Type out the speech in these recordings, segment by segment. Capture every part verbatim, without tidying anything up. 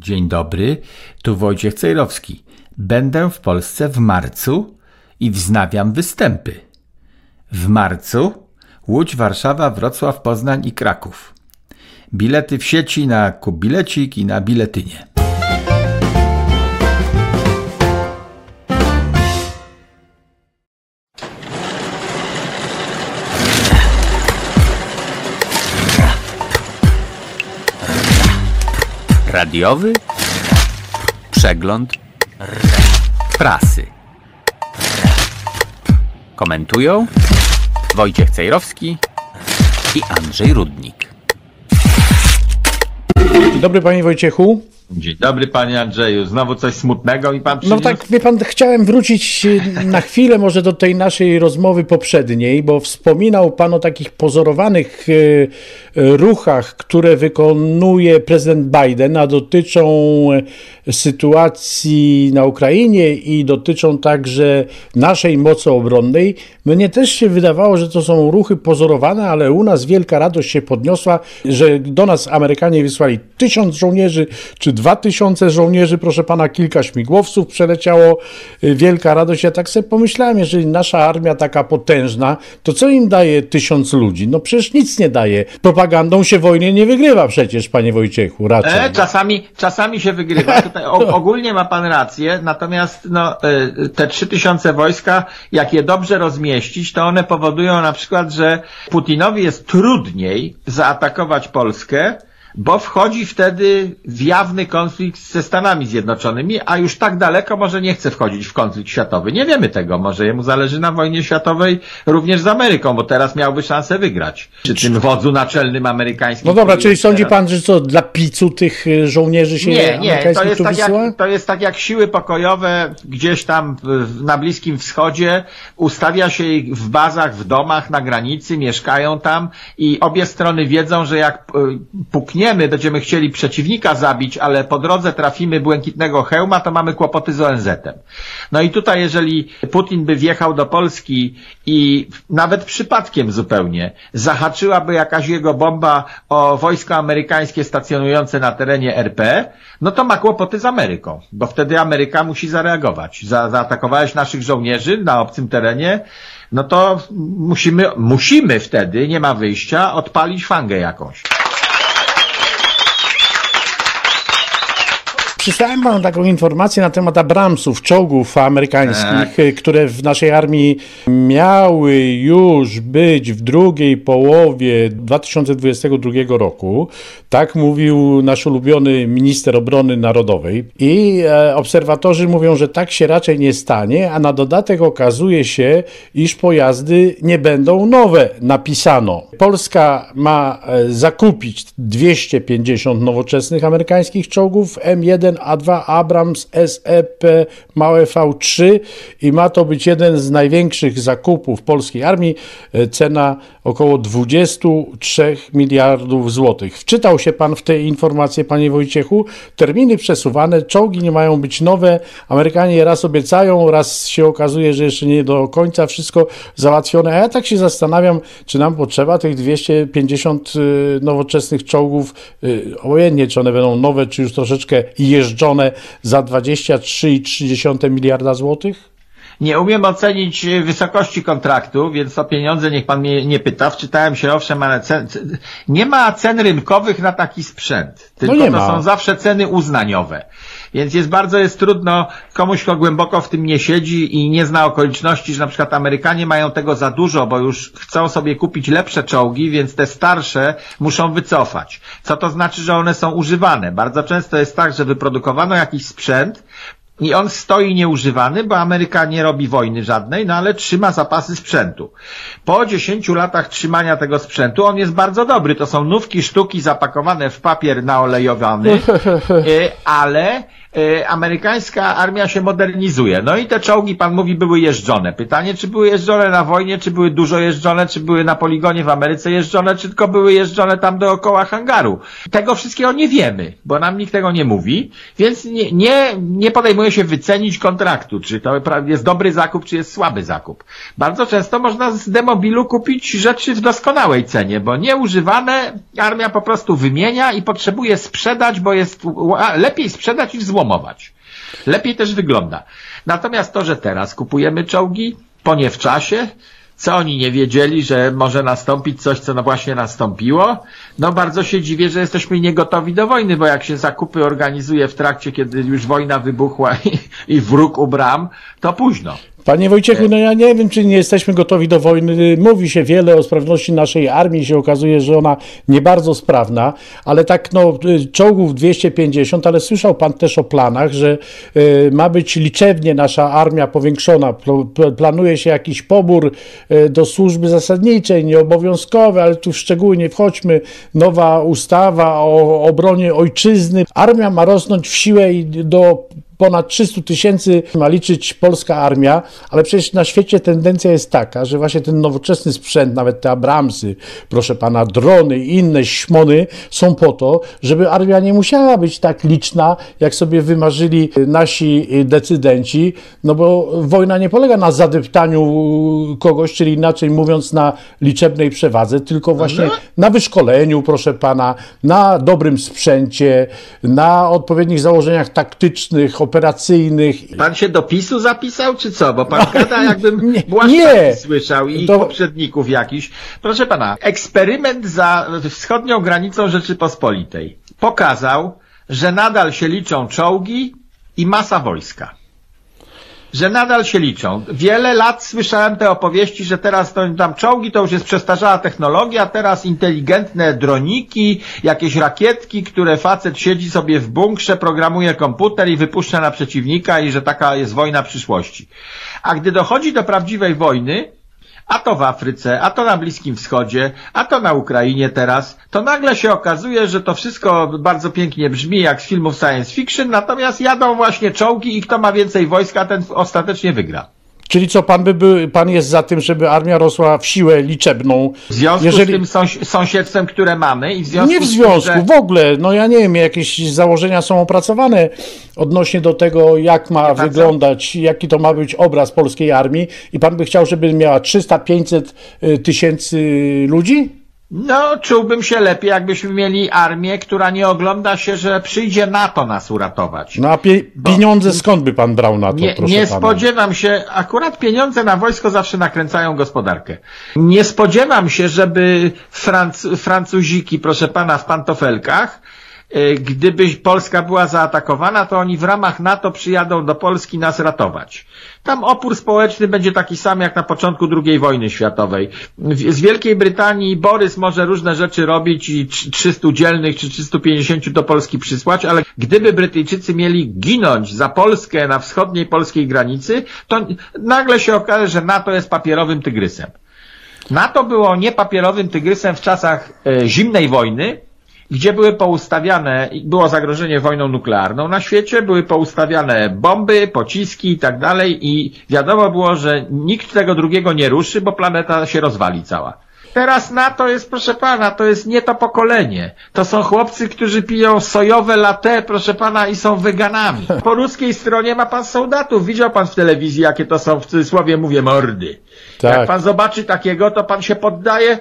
Dzień dobry, tu Wojciech Cejrowski. Będę w Polsce w marcu i wznawiam występy. W marcu Łódź, Warszawa, Wrocław, Poznań i Kraków. Bilety w sieci na Kubilecik i na Biletynie. Radiowy przegląd prasy. Komentują Wojciech Cejrowski i Andrzej Rudnik. Dzień dobry, panie Wojciechu. Dzień dobry, panie Andrzeju. Znowu coś smutnego mi pan przyniósł? No tak, wie pan, chciałem wrócić na chwilę może do tej naszej rozmowy poprzedniej, bo wspominał pan o takich pozorowanych ruchach, które wykonuje prezydent Biden, a dotyczą sytuacji na Ukrainie i dotyczą także naszej mocy obronnej. Mnie też się wydawało, że to są ruchy pozorowane, ale u nas wielka radość się podniosła, że do nas Amerykanie wysłali tysiąc żołnierzy, czy dwa tysiące żołnierzy, proszę pana, kilka śmigłowców przeleciało, wielka radość. Ja tak sobie pomyślałem, jeżeli nasza armia taka potężna, to co im daje tysiąc ludzi? No przecież nic nie daje. Propagandą się wojny nie wygrywa przecież, panie Wojciechu, raczej. E, czasami, czasami się wygrywa. Tutaj o, ogólnie ma pan rację, natomiast no, te trzy tysiące wojska, jak je dobrze rozmieścić, to one powodują na przykład, że Putinowi jest trudniej zaatakować Polskę, bo wchodzi wtedy w jawny konflikt ze Stanami Zjednoczonymi, a już tak daleko może nie chce wchodzić w konflikt światowy. Nie wiemy tego. Może jemu zależy na wojnie światowej również z Ameryką, bo teraz miałby szansę wygrać. Przy tym wodzu naczelnym amerykańskim. No dobra, czyli sądzi pan, że co, dla picu tych żołnierzy się nie, nie, to jest, tak jak, to jest tak jak siły pokojowe gdzieś tam na Bliskim Wschodzie, ustawia się ich w bazach, w domach, na granicy, mieszkają tam i obie strony wiedzą, że jak puknie będziemy chcieli przeciwnika zabić, ale po drodze trafimy błękitnego hełma, to mamy kłopoty z O N Z-em. No i tutaj, jeżeli Putin by wjechał do Polski i nawet przypadkiem zupełnie zahaczyłaby jakaś jego bomba o wojska amerykańskie stacjonujące na terenie R P, no to ma kłopoty z Ameryką, bo wtedy Ameryka musi zareagować. Za, zaatakowałeś naszych żołnierzy na obcym terenie, no to musimy, musimy wtedy, nie ma wyjścia, odpalić fangę jakąś. Przysłałem panu taką informację na temat Abramsów, czołgów amerykańskich, tak, które w naszej armii miały już być w drugiej połowie dwa tysiące dwudziestego drugiego roku. Tak mówił nasz ulubiony minister obrony narodowej. I e, obserwatorzy mówią, że tak się raczej nie stanie, a na dodatek okazuje się, iż pojazdy nie będą nowe, napisano. Polska ma e, zakupić dwieście pięćdziesiąt nowoczesnych amerykańskich czołgów M jeden A dwa Abrams S E P małe V trzy i ma to być jeden z największych zakupów polskiej armii. Cena około dwadzieścia trzy miliardów złotych. Wczytał się pan w te informacje, panie Wojciechu? Terminy przesuwane, czołgi nie mają być nowe. Amerykanie raz obiecają, raz się okazuje, że jeszcze nie do końca wszystko załatwione. A ja tak się zastanawiam, czy nam potrzeba tych dwieście pięćdziesiąt nowoczesnych czołgów, obojętnie czy one będą nowe, czy już troszeczkę jeżdżone za dwadzieścia trzy przecinek trzy miliarda złotych? Nie umiem ocenić wysokości kontraktu, więc o pieniądze niech pan mnie nie pyta. Wczytałem się owszem, ale cen, nie ma cen rynkowych na taki sprzęt. Tylko no nie to ma. Są zawsze ceny uznaniowe. Więc jest bardzo jest trudno komuś, kto głęboko w tym nie siedzi i nie zna okoliczności, że na przykład Amerykanie mają tego za dużo, bo już chcą sobie kupić lepsze czołgi, więc te starsze muszą wycofać. Co to znaczy, że one są używane? Bardzo często jest tak, że wyprodukowano jakiś sprzęt i on stoi nieużywany, bo Ameryka nie robi wojny żadnej, no ale trzyma zapasy sprzętu. Po dziesięciu latach trzymania tego sprzętu on jest bardzo dobry. To są nówki sztuki zapakowane w papier naolejowany, ale y, amerykańska armia się modernizuje. No i te czołgi, pan mówi, były jeżdżone. Pytanie, czy były jeżdżone na wojnie, czy były dużo jeżdżone, czy były na poligonie w Ameryce jeżdżone, czy tylko były jeżdżone tam dookoła hangaru. Tego wszystkiego nie wiemy, bo nam nikt tego nie mówi, więc nie, nie, nie podejmuje się wycenić kontraktu, czy to jest dobry zakup, czy jest słaby zakup. Bardzo często można z demobilu kupić rzeczy w doskonałej cenie, bo nieużywane armia po prostu wymienia i potrzebuje sprzedać, bo jest lepiej sprzedać niż złomować. Lepiej też wygląda. Natomiast to, że teraz kupujemy czołgi, po nie w czasie, co oni nie wiedzieli, że może nastąpić coś, co no właśnie nastąpiło? No bardzo się dziwię, że jesteśmy niegotowi do wojny, bo jak się zakupy organizuje w trakcie, kiedy już wojna wybuchła i, i wróg u bram, to późno. Panie Wojciechu, no ja nie wiem, czy nie jesteśmy gotowi do wojny. Mówi się wiele o sprawności naszej armii, się okazuje, że ona nie bardzo sprawna, ale tak no czołgów dwieście pięćdziesiąt, ale słyszał pan też o planach, że y, ma być liczebnie nasza armia powiększona. Planuje się jakiś pobór y, do służby zasadniczej, nieobowiązkowy, ale tu w szczegóły nie wchodźmy. Nowa ustawa o obronie ojczyzny. Armia ma rosnąć w siłę i do ponad trzysta tysięcy ma liczyć polska armia, ale przecież na świecie tendencja jest taka, że właśnie ten nowoczesny sprzęt, nawet te Abramsy, proszę pana, drony i inne śmony są po to, żeby armia nie musiała być tak liczna, jak sobie wymarzyli nasi decydenci, no bo wojna nie polega na zadeptaniu kogoś, czyli inaczej mówiąc na liczebnej przewadze, tylko właśnie na wyszkoleniu, proszę pana, na dobrym sprzęcie, na odpowiednich założeniach taktycznych, operacyjnych. Pan się do PiSu zapisał, czy co? Bo pan gada, jakbym nie, nie słyszał i to... poprzedników jakiś. Proszę pana, eksperyment za wschodnią granicą Rzeczypospolitej pokazał, że nadal się liczą czołgi i masa wojska. Że nadal się liczą. Wiele lat słyszałem te opowieści, że teraz to tam czołgi to już jest przestarzała technologia, teraz inteligentne droniki, jakieś rakietki, które facet siedzi sobie w bunkrze, programuje komputer i wypuszcza na przeciwnika i że taka jest wojna przyszłości. A gdy dochodzi do prawdziwej wojny, a to w Afryce, a to na Bliskim Wschodzie, a to na Ukrainie teraz, to nagle się okazuje, że to wszystko bardzo pięknie brzmi jak z filmów science fiction, natomiast jadą właśnie czołgi i kto ma więcej wojska, ten ostatecznie wygra. Czyli co, pan by był, pan jest za tym, żeby armia rosła w siłę liczebną? W związku Jeżeli... z tym sąś sąsiedztwem, które mamy i w związku Nie w związku, z tym, że... w ogóle, no ja nie wiem, jakieś założenia są opracowane odnośnie do tego, jak ma nie wyglądać, jaki to ma być obraz polskiej armii i pan by chciał, żeby miała trzysta pięćset tysięcy ludzi? No, czułbym się lepiej, jakbyśmy mieli armię, która nie ogląda się, że przyjdzie NATO nas uratować. No a pie pieniądze Bo skąd by pan brał na to, nie, proszę Nie pana? spodziewam się, akurat pieniądze na wojsko zawsze nakręcają gospodarkę. Nie spodziewam się, żeby Franc Francuziki, proszę pana, w pantofelkach, gdyby Polska była zaatakowana, to oni w ramach NATO przyjadą do Polski nas ratować. Tam opór społeczny będzie taki sam jak na początku drugiej wojny światowej. Z Wielkiej Brytanii Borys może różne rzeczy robić i trzystu dzielnych czy trzystu pięćdziesięciu do Polski przysłać, ale gdyby Brytyjczycy mieli ginąć za Polskę na wschodniej polskiej granicy, to nagle się okaże, że NATO jest papierowym tygrysem. NATO było niepapierowym tygrysem w czasach e, zimnej wojny, gdzie były poustawiane, było zagrożenie wojną nuklearną na świecie, były poustawiane bomby, pociski i tak dalej i wiadomo było, że nikt tego drugiego nie ruszy, bo planeta się rozwali cała. Teraz NATO jest, proszę pana, to jest nie to pokolenie. To są chłopcy, którzy piją sojowe latte, proszę pana, i są weganami. Po ruskiej stronie ma pan soldatów. Widział pan w telewizji, jakie to są, w cudzysłowie mówię, mordy. Tak. Jak pan zobaczy takiego, to pan się poddaje,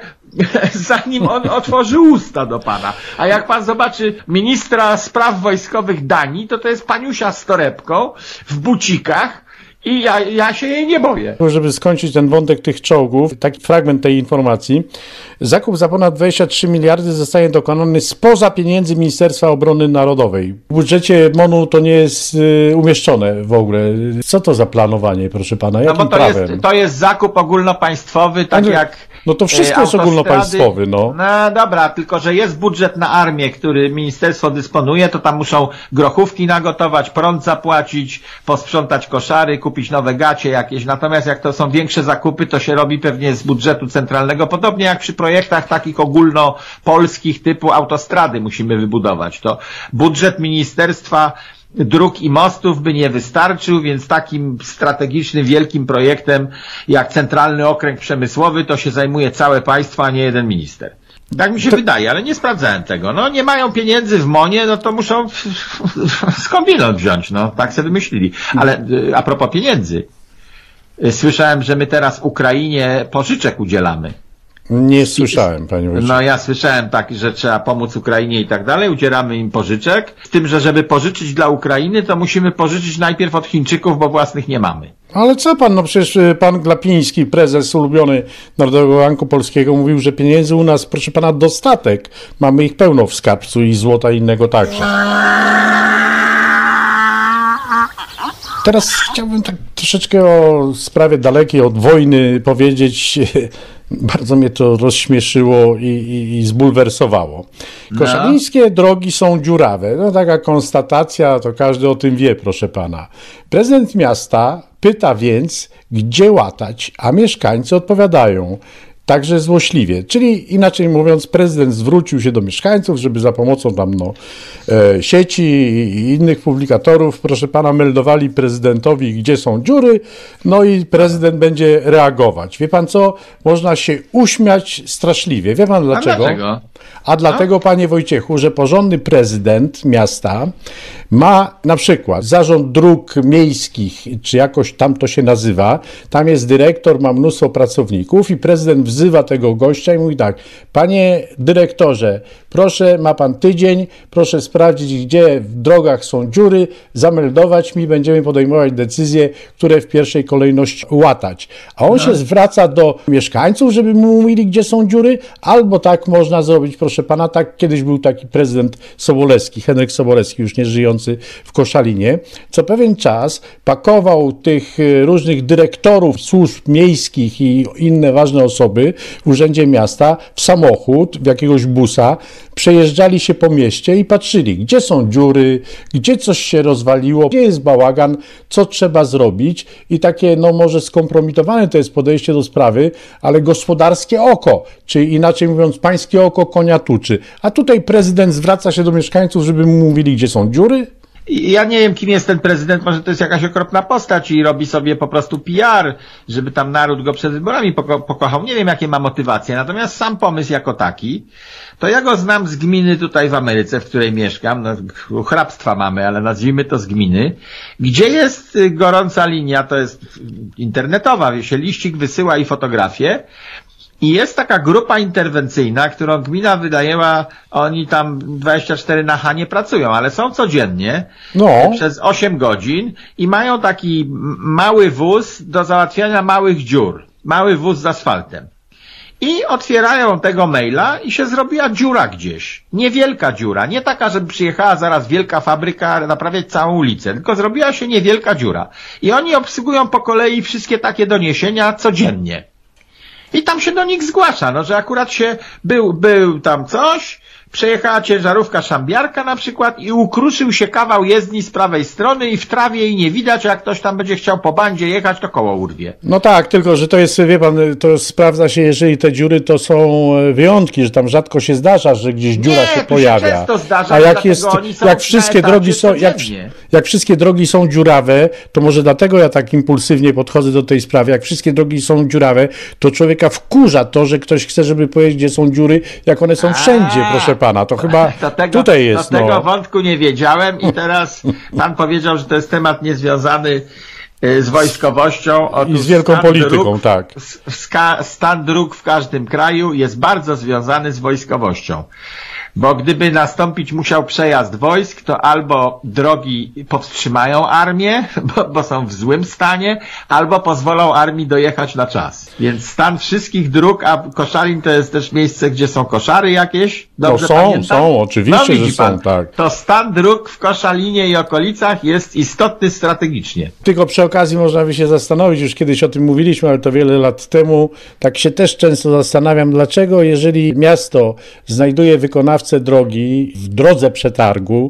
zanim on otworzy usta do pana. A jak pan zobaczy ministra spraw wojskowych Danii, to to jest paniusia z torebką, w bucikach, i ja, ja się jej nie boję. Żeby skończyć ten wątek tych czołgów, taki fragment tej informacji. Zakup za ponad dwadzieścia trzy miliardy zostanie dokonany spoza pieniędzy Ministerstwa Obrony Narodowej. W budżecie MON-u to nie jest y, umieszczone w ogóle. Co to za planowanie, proszę pana? Jakim no bo to prawem? Jest, to jest zakup ogólnopaństwowy, tak no, jak... No to wszystko jest ogólnopaństwowy, no. No dobra, tylko że jest budżet na armię, który ministerstwo dysponuje, to tam muszą grochówki nagotować, prąd zapłacić, posprzątać koszary, kupić nowe gacie jakieś. Natomiast jak to są większe zakupy, to się robi pewnie z budżetu centralnego. Podobnie jak przy projektach takich ogólnopolskich typu autostrady musimy wybudować. To budżet ministerstwa dróg i mostów by nie wystarczył, więc takim strategicznym, wielkim projektem jak Centralny Okręg Przemysłowy to się zajmuje całe państwo, a nie jeden minister. Tak mi się to... wydaje, ale nie sprawdzałem tego. No nie mają pieniędzy w Monie, no to muszą skądinąd wziąć, no tak sobie wymyślili. Ale a propos pieniędzy, słyszałem, że my teraz Ukrainie pożyczek udzielamy. Nie słyszałem, panie Wojciech. No ja słyszałem tak, że trzeba pomóc Ukrainie i tak dalej, udzielamy im pożyczek, z tym, że żeby pożyczyć dla Ukrainy, to musimy pożyczyć najpierw od Chińczyków, bo własnych nie mamy. Ale co pan, no przecież pan Glapiński, prezes ulubiony Narodowego Banku Polskiego, mówił, że pieniędzy u nas, proszę pana, dostatek. Mamy ich pełno w skarbcu i złota innego także. Teraz chciałbym tak troszeczkę o sprawie dalekiej od wojny powiedzieć. Bardzo mnie to rozśmieszyło i, i, i zbulwersowało. Koszalińskie no. drogi są dziurawe. No taka konstatacja, to każdy o tym wie, proszę pana. Prezydent miasta pyta więc, gdzie łatać, a mieszkańcy odpowiadają także złośliwie. Czyli inaczej mówiąc, prezydent zwrócił się do mieszkańców, żeby za pomocą tam no, e, sieci i innych publikatorów, proszę pana, meldowali prezydentowi, gdzie są dziury, no i prezydent będzie reagować. Wie pan co? Można się uśmiać straszliwie. Wie pan dlaczego? A dlaczego? A dlatego, panie Wojciechu, że porządny prezydent miasta ma na przykład zarząd dróg miejskich, czy jakoś tam to się nazywa, tam jest dyrektor, ma mnóstwo pracowników i prezydent wzywa tego gościa i mówi tak: panie dyrektorze, proszę, ma pan tydzień, proszę sprawdzić, gdzie w drogach są dziury, zameldować mi, będziemy podejmować decyzje, które w pierwszej kolejności łatać. A on no. się zwraca do mieszkańców, żeby mu mówili, gdzie są dziury, albo tak można zrobić, proszę pana, tak kiedyś był taki prezydent Sobolewski, Henryk Sobolewski, już nie żyjący w Koszalinie, co pewien czas pakował tych różnych dyrektorów służb miejskich i inne ważne osoby w urzędzie miasta w samochód, w jakiegoś busa, przejeżdżali się po mieście i patrzyli, gdzie są dziury, gdzie coś się rozwaliło, gdzie jest bałagan, co trzeba zrobić i takie, no może skompromitowane to jest podejście do sprawy, ale gospodarskie oko, czy inaczej mówiąc, pańskie oko konia tuczy. A tutaj prezydent zwraca się do mieszkańców, żeby mu mówili, gdzie są dziury? Ja nie wiem, kim jest ten prezydent, może to jest jakaś okropna postać i robi sobie po prostu P R, żeby tam naród go przed wyborami poko pokochał. Nie wiem, jakie ma motywacje, natomiast sam pomysł jako taki, to ja go znam z gminy tutaj w Ameryce, w której mieszkam, no, hrabstwa mamy, ale nazwijmy to z gminy, gdzie jest gorąca linia, to jest internetowa, się liścik wysyła i fotografie. I jest taka grupa interwencyjna, którą gmina wynajęła, oni tam dwadzieścia cztery na H nie pracują, ale są codziennie no. przez osiem godzin i mają taki mały wóz do załatwiania małych dziur. Mały wóz z asfaltem. I otwierają tego maila i się zrobiła dziura gdzieś. Niewielka dziura. Nie taka, żeby przyjechała zaraz wielka fabryka naprawiać całą ulicę, tylko zrobiła się niewielka dziura. I oni obsługują po kolei wszystkie takie doniesienia codziennie. I tam się do nich zgłasza, no, że akurat się był, był tam coś, przejechała ciężarówka szambiarka na przykład i ukruszył się kawał jezdni z prawej strony i w trawie jej nie widać, jak ktoś tam będzie chciał po bandzie jechać, to koło urwie. No tak, tylko że to jest, wie pan, to sprawdza się, jeżeli te dziury to są wyjątki, że tam rzadko się zdarza, że gdzieś dziura nie, się tu pojawia. Się często zdarza, a jak jest, jak wszystkie drogi są, jak, jak wszystkie drogi są dziurawe, to może dlatego ja tak impulsywnie podchodzę do tej sprawy, jak wszystkie drogi są dziurawe, to człowieka wkurza to, że ktoś chce, żeby powiedzieć, gdzie są dziury, jak one są a, wszędzie, proszę pana. To chyba do tego, tutaj jest. Do tego no. wątku nie wiedziałem i teraz pan powiedział, że to jest temat niezwiązany z wojskowością. Otóż i z wielką polityką, dróg, tak. Stan dróg w każdym kraju jest bardzo związany z wojskowością. Bo gdyby nastąpić musiał przejazd wojsk, to albo drogi powstrzymają armię, bo, bo są w złym stanie, albo pozwolą armii dojechać na czas. Więc stan wszystkich dróg, a Koszalin to jest też miejsce, gdzie są koszary jakieś, dobrze no są, pamiętam? są, oczywiście, no, że pan, są, tak. To stan dróg w Koszalinie i okolicach jest istotny strategicznie. Tylko przy okazji można by się zastanowić, już kiedyś o tym mówiliśmy, ale to wiele lat temu, tak się też często zastanawiam, dlaczego jeżeli miasto znajduje wykonawcę drogi w drodze przetargu,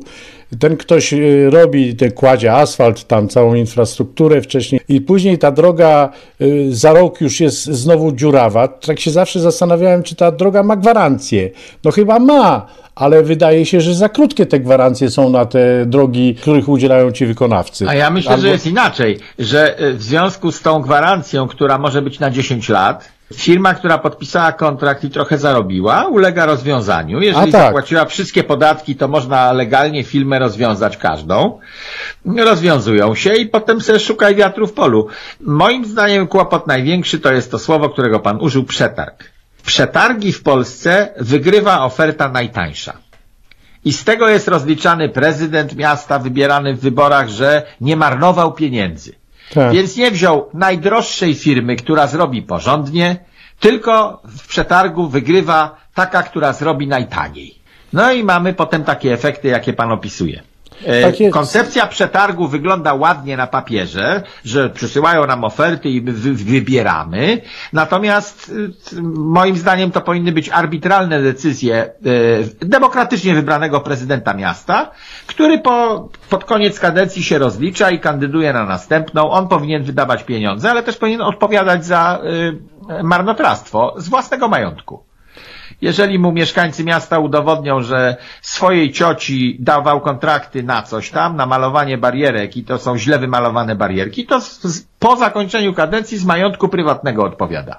ten ktoś robi, ten kładzie asfalt, tam całą infrastrukturę wcześniej i później ta droga za rok już jest znowu dziurawa. Tak się zawsze zastanawiałem, czy ta droga ma gwarancję. No chyba ma, ale wydaje się, że za krótkie te gwarancje są na te drogi, których udzielają ci wykonawcy. A ja myślę, Albo... że jest inaczej, że w związku z tą gwarancją, która może być na dziesięć lat, firma, która podpisała kontrakt i trochę zarobiła, ulega rozwiązaniu. Jeżeli tak. zapłaciła wszystkie podatki, to można legalnie firmę rozwiązać każdą. Rozwiązują się i potem sobie szukaj wiatru w polu. Moim zdaniem kłopot największy to jest to słowo, którego pan użył, przetarg. Przetargi w Polsce wygrywa oferta najtańsza. I z tego jest rozliczany prezydent miasta wybierany w wyborach, że nie marnował pieniędzy. Tak. Więc nie wziął najdroższej firmy, która zrobi porządnie, tylko w przetargu wygrywa taka, która zrobi najtaniej. No i mamy potem takie efekty, jakie pan opisuje. Tak Koncepcja przetargu wygląda ładnie na papierze, że przysyłają nam oferty i my wy wybieramy, natomiast moim zdaniem to powinny być arbitralne decyzje demokratycznie wybranego prezydenta miasta, który po, pod koniec kadencji się rozlicza i kandyduje na następną. On powinien wydawać pieniądze, ale też powinien odpowiadać za marnotrawstwo z własnego majątku. Jeżeli mu mieszkańcy miasta udowodnią, że swojej cioci dawał kontrakty na coś tam, na malowanie barierek i to są źle wymalowane barierki, to z, z, po zakończeniu kadencji z majątku prywatnego odpowiada.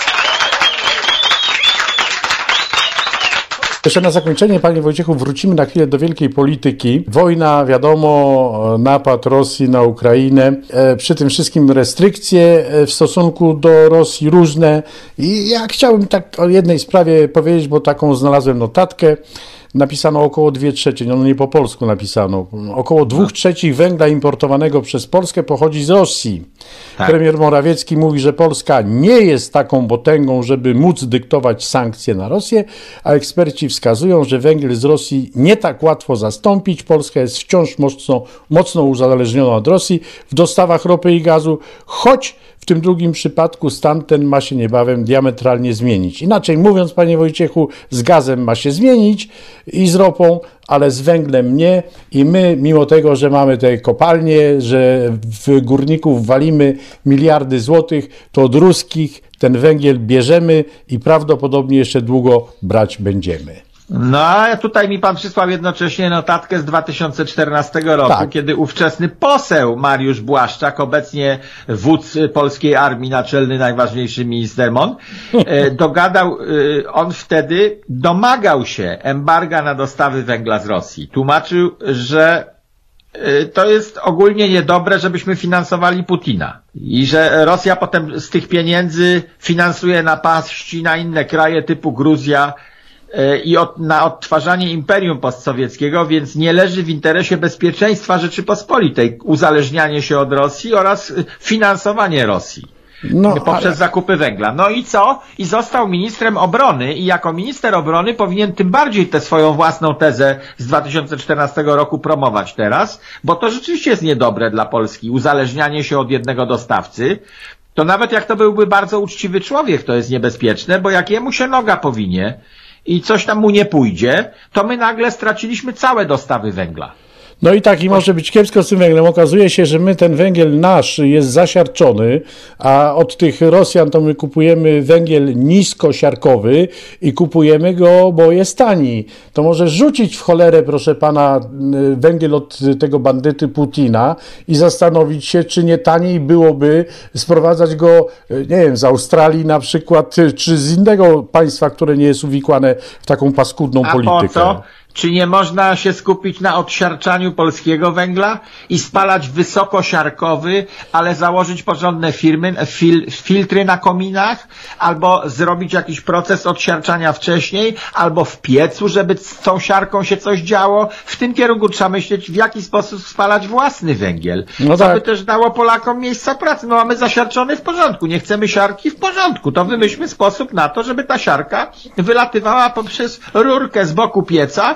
Jeszcze na zakończenie, panie Wojciechu, wrócimy na chwilę do wielkiej polityki. Wojna, wiadomo, napad Rosji na Ukrainę, e, przy tym wszystkim restrykcje w stosunku do Rosji różne. I ja chciałbym tak o jednej sprawie powiedzieć, bo taką znalazłem notatkę. Napisano około dwie trzecie, no nie po polsku napisano, około dwóch trzecich węgla importowanego przez Polskę pochodzi z Rosji. Tak. Premier Morawiecki mówi, że Polska nie jest taką potęgą, żeby móc dyktować sankcje na Rosję, a eksperci wskazują, że węgiel z Rosji nie tak łatwo zastąpić. Polska jest wciąż mocno, mocno uzależniona od Rosji w dostawach ropy i gazu, choć w tym drugim przypadku stan ten ma się niebawem diametralnie zmienić. Inaczej mówiąc, panie Wojciechu, z gazem ma się zmienić i z ropą, ale z węglem nie. I my, mimo tego, że mamy te kopalnie, że w górników walimy miliardy złotych, to od ruskich ten węgiel bierzemy i prawdopodobnie jeszcze długo brać będziemy. No, a tutaj mi pan przysłał jednocześnie notatkę z dwa tysiące czternastego roku, tak. kiedy ówczesny poseł Mariusz Błaszczak, obecnie wódz polskiej armii, naczelny, najważniejszy minister M O N, dogadał, on wtedy domagał się embarga na dostawy węgla z Rosji. Tłumaczył, że to jest ogólnie niedobre, żebyśmy finansowali Putina i że Rosja potem z tych pieniędzy finansuje napaści na inne kraje typu Gruzja, i od, na odtwarzanie imperium postsowieckiego, więc nie leży w interesie bezpieczeństwa Rzeczypospolitej uzależnianie się od Rosji oraz finansowanie Rosji no, poprzez ale... zakupy węgla. No i co? I został ministrem obrony i jako minister obrony powinien tym bardziej tę swoją własną tezę z dwa tysiące czternastego roku promować teraz, bo to rzeczywiście jest niedobre dla Polski, uzależnianie się od jednego dostawcy. To nawet jak to byłby bardzo uczciwy człowiek, to jest niebezpieczne, bo jak jemu się noga powinie i coś tam mu nie pójdzie, to my nagle straciliśmy całe dostawy węgla. No i tak, i może być kiepsko z tym węglem. Okazuje się, że my ten węgiel nasz jest zasiarczony, a od tych Rosjan to my kupujemy węgiel niskosiarkowy i kupujemy go, bo jest tani. To może rzucić w cholerę, proszę pana, węgiel od tego bandyty Putina i zastanowić się, czy nie taniej byłoby sprowadzać go, nie wiem, z Australii na przykład, czy z innego państwa, które nie jest uwikłane w taką paskudną a politykę. Po co? Czy nie można się skupić na odsiarczaniu polskiego węgla i spalać wysokosiarkowy, ale założyć porządne firmy, fil, filtry na kominach, albo zrobić jakiś proces odsiarczania wcześniej, albo w piecu, żeby z tą siarką się coś działo? W tym kierunku trzeba myśleć, w jaki sposób spalać własny węgiel. No co tak. by też dało Polakom miejsca pracy. No mamy zasiarczony w porządku, nie chcemy siarki w porządku. To wymyślmy sposób na to, żeby ta siarka wylatywała poprzez rurkę z boku pieca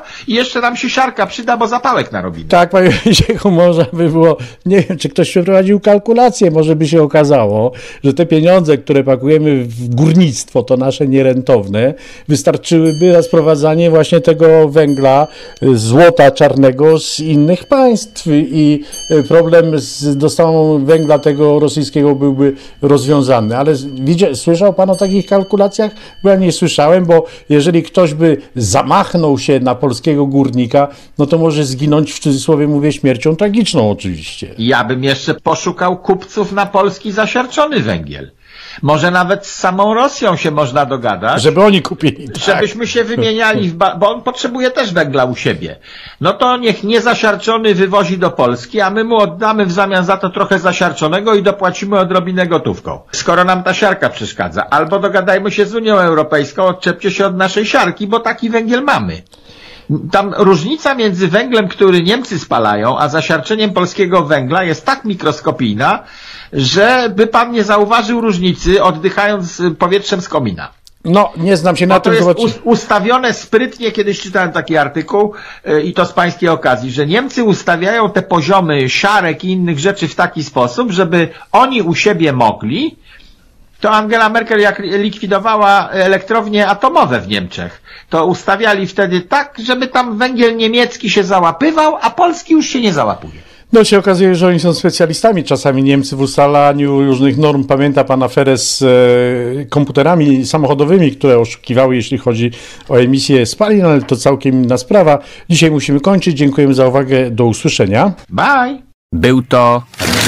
i jeszcze nam się siarka przyda, bo zapałek narobimy. Tak, panie Wojciechu, można by było, nie wiem, czy ktoś przeprowadził kalkulację, może by się okazało, że te pieniądze, które pakujemy w górnictwo, to nasze nierentowne, wystarczyłyby na sprowadzanie właśnie tego węgla, złota czarnego z innych państw i problem z dostawą węgla tego rosyjskiego byłby rozwiązany. Ale widział, słyszał pan o takich kalkulacjach? Bo ja nie słyszałem, bo jeżeli ktoś by zamachnął się na polskiego górnika, no to może zginąć, w cudzysłowie mówię, śmiercią tragiczną oczywiście. Ja bym jeszcze poszukał kupców na polski zasiarczony węgiel. Może nawet z samą Rosją się można dogadać. Żeby oni kupili. Tak. Żebyśmy się wymieniali, w ba- bo on potrzebuje też węgla u siebie. No to niech niezasiarczony wywozi do Polski, a my mu oddamy w zamian za to trochę zasiarczonego i dopłacimy odrobinę gotówką. Skoro nam ta siarka przeszkadza. Albo dogadajmy się z Unią Europejską, odczepcie się od naszej siarki, bo taki węgiel mamy. Tam różnica między węglem, który Niemcy spalają, a zasiarczeniem polskiego węgla jest tak mikroskopijna, że by pan nie zauważył różnicy, oddychając powietrzem z komina. No, nie znam się na to tym. To jest ustawione sprytnie, kiedyś czytałem taki artykuł yy, i to z pańskiej okazji, że Niemcy ustawiają te poziomy siarek i innych rzeczy w taki sposób, żeby oni u siebie mogli. To Angela Merkel, jak likwidowała elektrownie atomowe w Niemczech, to ustawiali wtedy tak, żeby tam węgiel niemiecki się załapywał, a polski już się nie załapuje. No się okazuje, że oni są specjalistami czasami Niemcy w ustalaniu różnych norm. Pamięta pan aferę z e, komputerami samochodowymi, które oszukiwały, jeśli chodzi o emisję spalin, ale to całkiem inna sprawa. Dzisiaj musimy kończyć. Dziękujemy za uwagę. Do usłyszenia. Bye! Był to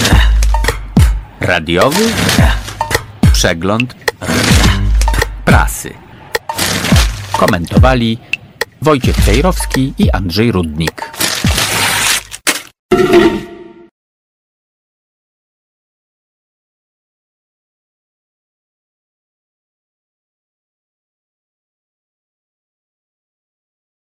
radiowy przegląd prasy. Komentowali Wojciech Cejrowski i Andrzej Rudnik.